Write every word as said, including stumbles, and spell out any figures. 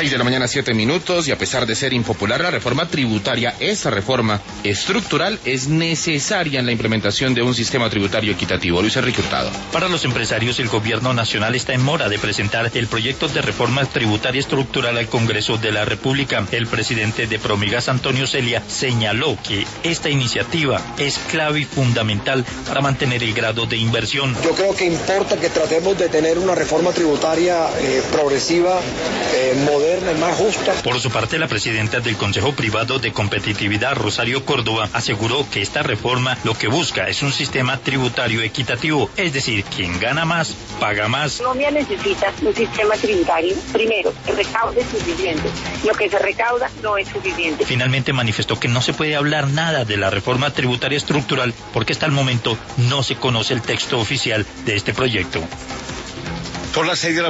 seis de la mañana, siete minutos, y a pesar de ser impopular la reforma tributaria, esta reforma estructural es necesaria en la implementación de un sistema tributario equitativo. Luis Enrique Hurtado. Para los empresarios, el gobierno nacional está en mora de presentar el proyecto de reforma tributaria estructural al Congreso de la República. El presidente de Promigas, Antonio Celia, señaló que esta iniciativa es clave y fundamental para mantener el grado de inversión. Yo creo que importa que tratemos de tener una reforma tributaria eh, progresiva, eh, moderna y más justa. Por su parte, la presidenta del Consejo Privado de Competitividad, Rosario Córdoba, aseguró que esta reforma lo que busca es un sistema tributario equitativo, es decir, quien gana más, paga más. Colombia necesita un sistema tributario, primero, que recaude suficiente. Lo que se recauda no es suficiente. Finalmente manifestó que no se puede hablar nada de la reforma tributaria estructural porque hasta el momento no se conoce el texto oficial de este proyecto. Por las seis de la